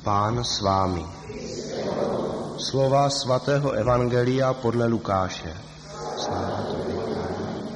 Pán s vámi. Slova svatého evangelia podle Lukáše. Sláva tobě, Pane.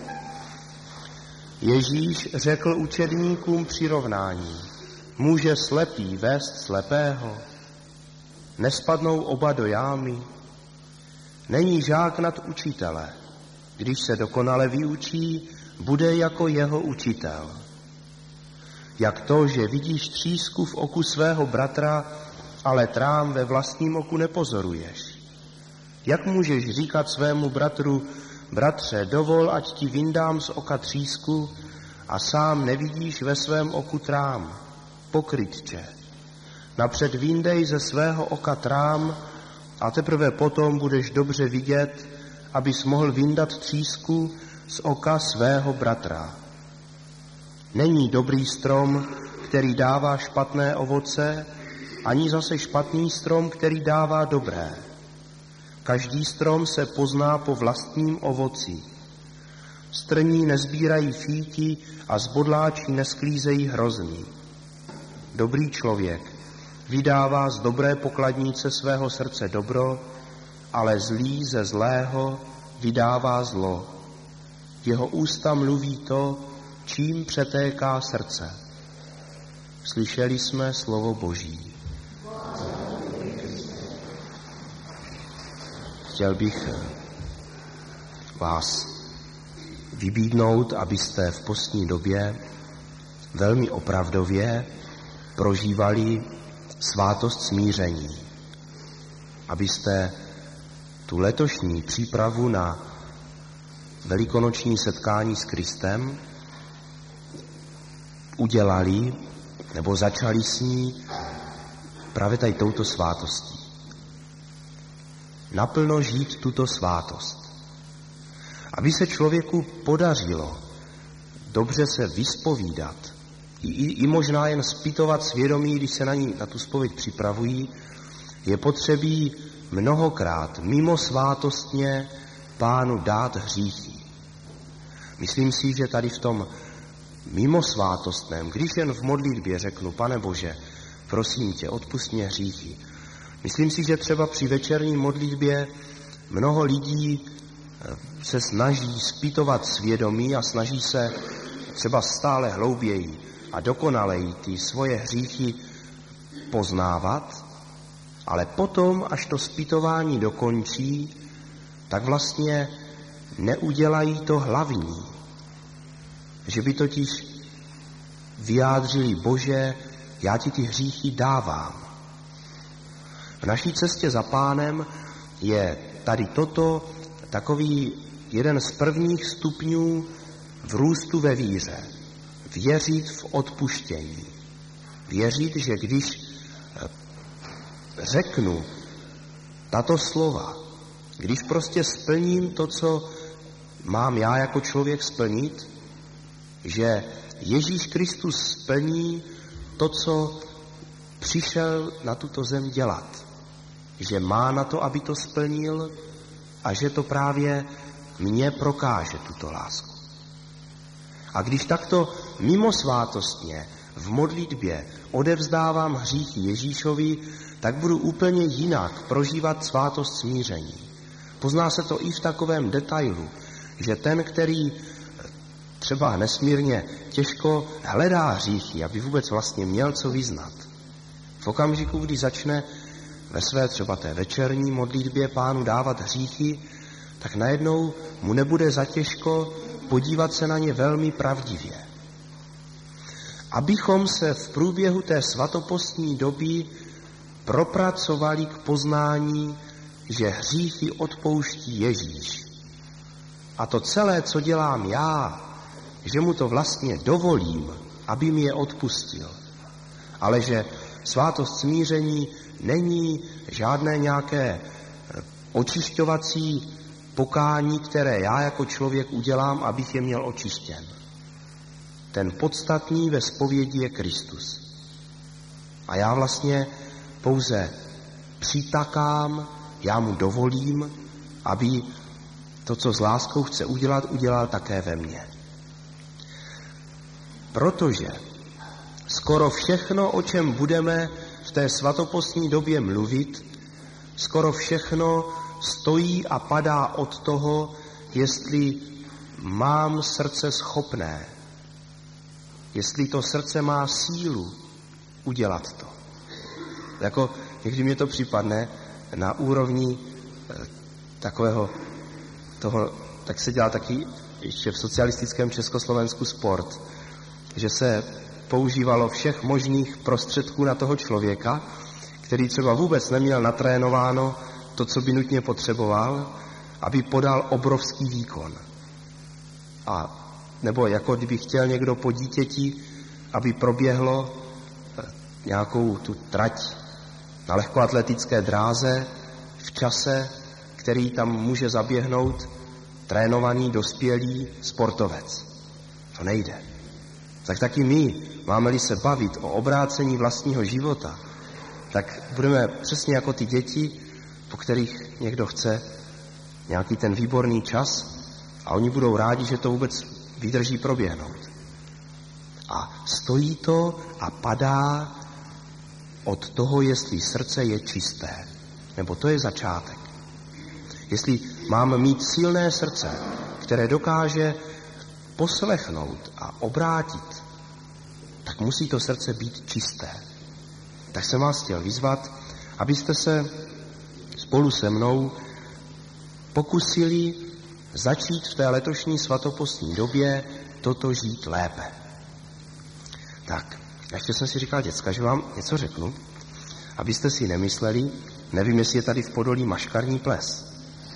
Ježíš řekl učedníkům přirovnání: může slepý vést slepého? Nespadnou oba do jámy? Není žák nad učitele. Když se dokonale vyučí, bude jako jeho učitel. Jak to, že vidíš třísku v oku svého bratra, ale trám ve vlastním oku nepozoruješ? Jak můžeš říkat svému bratru: bratře, dovol, ať ti vyndám z oka třísku, a sám nevidíš ve svém oku trám? Pokrytče. Napřed vyndej ze svého oka trám a teprve potom budeš dobře vidět, abys mohl vyndat třísku z oka svého bratra. Není dobrý strom, který dává špatné ovoce, ani zase špatný strom, který dává dobré. Každý strom se pozná po vlastním ovoci. Strní nezbírají fíti a zbodláči nesklízejí hrozny. Dobrý člověk vydává z dobré pokladnice svého srdce dobro, ale zlý ze zlého vydává zlo. Jeho ústa mluví to, čím přetéká srdce. Slyšeli jsme slovo Boží. Chtěl bych vás vybídnout, abyste v postní době velmi opravdově prožívali svátost smíření. Abyste tu letošní přípravu na velikonoční setkání s Kristem udělali nebo začali s ní právě tady touto svátostí. Naplno žít tuto svátost. Aby se člověku podařilo dobře se vyspovídat, i možná jen zpytovat svědomí, když se na tu zpověď připravují, je potřebí mnohokrát mimo svátostně Pánu dát hříchy. Myslím si, že tady v tom mimosvátostném, když jen v modlitbě řeknu: Pane Bože, prosím tě, odpusť mě hříchy. Myslím si, že třeba při večerní modlitbě mnoho lidí se snaží zpytovat svědomí a snaží se třeba stále hlouběji a dokonaleji ty svoje hříchy poznávat, ale potom, až to zpytování dokončí, tak vlastně neudělají to hlavní. Že by totiž vyjádřili: Bože, já ti ty hříchy dávám. V naší cestě za Pánem je tady toto takový jeden z prvních stupňů v růstu ve víře. Věřit v odpuštění. Věřit, že když řeknu tato slova, když prostě splním to, co mám já jako člověk splnit, že Ježíš Kristus splní to, co přišel na tuto zem dělat. Že má na to, aby to splnil, a že to právě mně prokáže tuto lásku. A když takto mimosvátostně v modlitbě odevzdávám hříchy Ježíšovi, tak budu úplně jinak prožívat svátost smíření. Pozná se to i v takovém detailu, že ten, který třeba nesmírně těžko hledá hříchy, aby vůbec vlastně měl co vyznat, v okamžiku, kdy začne ve své třeba té večerní modlitbě Pánu dávat hříchy, tak najednou mu nebude zatěžko podívat se na ně velmi pravdivě. Abychom se v průběhu té svatopostní doby propracovali k poznání, že hříchy odpouští Ježíš. A to celé, co dělám já, že mu to vlastně dovolím, aby mi je odpustil. Ale že svátost smíření není žádné nějaké očišťovací pokání, které já jako člověk udělám, abych je měl očištěn. Ten podstatný ve zpovědi je Kristus. A já vlastně pouze přitakám, já mu dovolím, aby to, co s láskou chce udělat, udělal také ve mně. Protože skoro všechno, o čem budeme v té svatopostní době mluvit, skoro všechno stojí a padá od toho, jestli mám srdce schopné, jestli to srdce má sílu udělat to. Jako někdy mě to připadne na úrovni takového toho, tak se dělá taky ještě v socialistickém Československu sport, že se používalo všech možných prostředků na toho člověka, který třeba vůbec neměl natrénováno to, co by nutně potřeboval, aby podal obrovský výkon. A nebo jako kdyby chtěl někdo po dítěti, aby proběhlo nějakou tu trať na lehkoatletické dráze v čase, který tam může zaběhnout trénovaný, dospělý sportovec. To nejde. Tak taky my, máme-li se bavit o obrácení vlastního života, tak budeme přesně jako ty děti, po kterých někdo chce nějaký ten výborný čas a oni budou rádi, že to vůbec vydrží proběhnout. A stojí to a padá od toho, jestli srdce je čisté. Nebo to je začátek. Jestli mám mít silné srdce, které dokáže poslechnout a obrátit, tak musí to srdce být čisté. Tak jsem vás chtěl vyzvat, abyste se spolu se mnou pokusili začít v té letošní svatopostní době toto žít lépe. Tak, ještě jsem si říkal, děcka, že vám něco řeknu, abyste si nemysleli, nevím, jestli je tady v Podolí maškarní ples,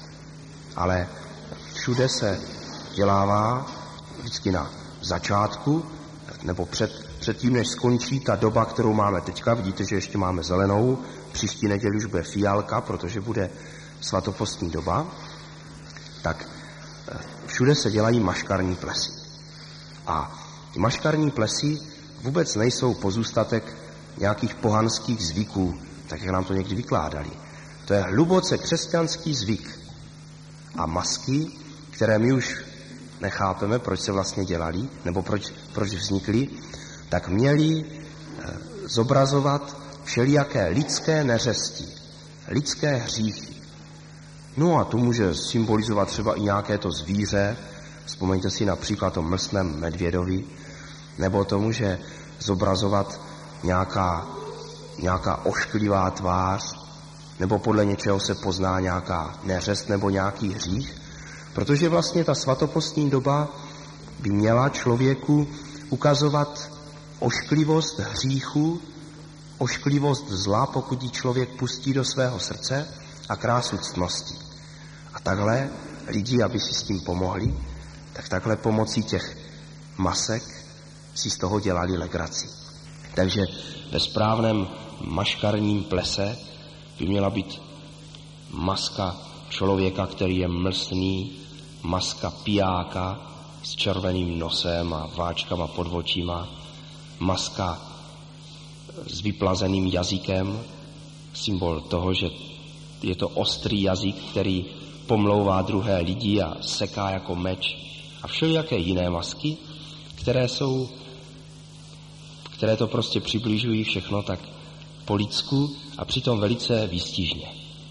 ale všude se dělává vždycky na začátku, nebo před tím, než skončí ta doba, kterou máme teďka, vidíte, že ještě máme zelenou, příští neděli už bude fialka, protože bude svatopostní doba, tak všude se dělají maškarní plesy. A ty maškarní plesy vůbec nejsou pozůstatek nějakých pohanských zvyků, tak jak nám to někdy vykládali. To je hluboce křesťanský zvyk. A masky, které my už nechápeme, proč se vlastně dělali, nebo proč vznikly, tak měly zobrazovat všelijaké lidské neřesti, lidské hříchy. No a to může symbolizovat třeba i nějaké to zvíře, vzpomeňte si například o mlsném medvědovi, nebo to může zobrazovat nějaká ošklivá tvář, nebo podle něčeho se pozná nějaká neřest nebo nějaký hřích, protože vlastně ta svatopostní doba by měla člověku ukazovat ošklivost hříchu, ošklivost zla, pokud ji člověk pustí do svého srdce, a krásu ctnosti. A takhle lidi, aby si s tím pomohli, tak takhle pomocí těch masek si z toho dělali legraci. Takže ve správném maškarním plese by měla být maska člověka, který je mlsný, maska pijáka s červeným nosem a váčkama pod očima, maska s vyplazeným jazykem, symbol toho, že je to ostrý jazyk, který pomlouvá druhé lidi a seká jako meč, a všelijaké jiné masky, které to prostě přibližují všechno tak po lidsku a přitom velice výstižně.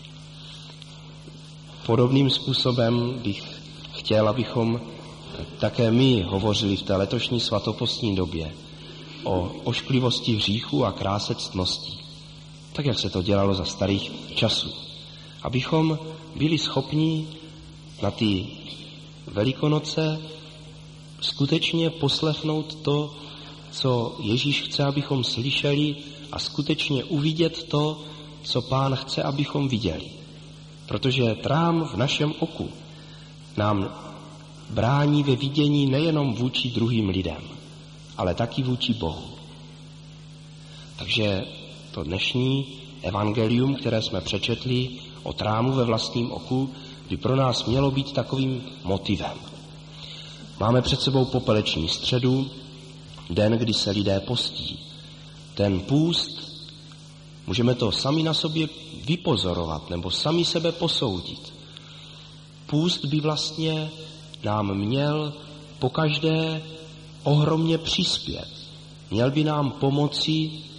Podobným způsobem bych chtěl, abychom také my hovořili v té letošní svatopostní době o ošklivosti hříchu a kráse ctností, tak jak se to dělalo za starých časů. Abychom byli schopni na ty Velikonoce skutečně poslechnout to, co Ježíš chce, abychom slyšeli, a skutečně uvidět to, co Pán chce, abychom viděli. Protože trám v našem oku nám brání ve vidění nejenom vůči druhým lidem, ale taky vůči Bohu. Takže to dnešní evangelium, které jsme přečetli o trámu ve vlastním oku, by pro nás mělo být takovým motivem. Máme před sebou popeleční středu, den, kdy se lidé postí. Ten půst, můžeme to sami na sobě vypozorovat nebo sami sebe posoudit. Půst by vlastně nám měl pokaždé ohromně přispět. Měl by nám pomoci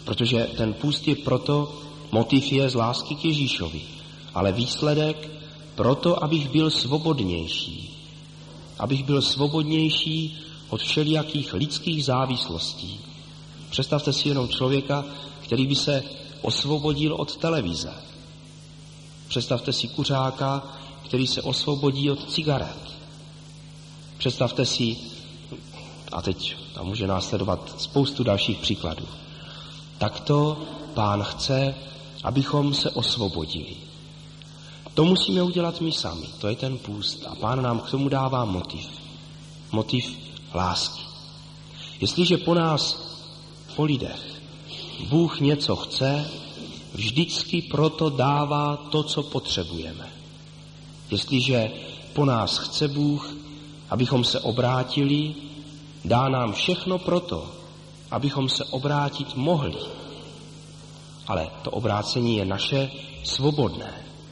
Protože ten půst je proto, motiv je z lásky k Ježíšovi, ale výsledek proto, abych byl svobodnější. Abych byl svobodnější od všelijakých lidských závislostí. Představte si jenom člověka, který by se osvobodil od televize. Představte si kuřáka, který se osvobodí od cigaret. Představte si, a teď tam může následovat spoustu dalších příkladů. Takto Pán chce, abychom se osvobodili. To musíme udělat my sami, to je ten půst. A Pán nám k tomu dává motiv. Motiv lásky. Jestliže po nás, po lidech, Bůh něco chce, vždycky proto dává to, co potřebujeme. Jestliže po nás chce Bůh, abychom se obrátili, dá nám všechno proto, abychom se obrátit mohli. Ale to obrácení je naše svobodné.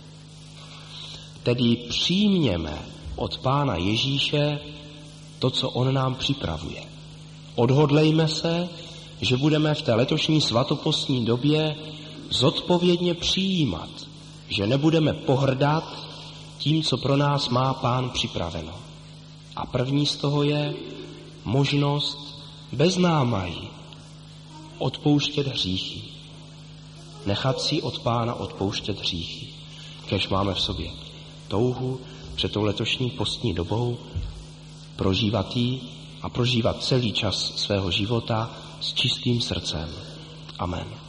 Tedy přijměme od Pána Ježíše to, co on nám připravuje. Odhodlejme se, že budeme v té letošní svatopostní době zodpovědně přijímat, že nebudeme pohrdat tím, co pro nás má Pán připraveno. A první z toho je možnost bez námahy odpouštět hříchy. Nechat si od Pána odpouštět hříchy. Kéž máme v sobě touhu před tou letošní postní dobou prožívat ji a prožívat celý čas svého života s čistým srdcem. Amen.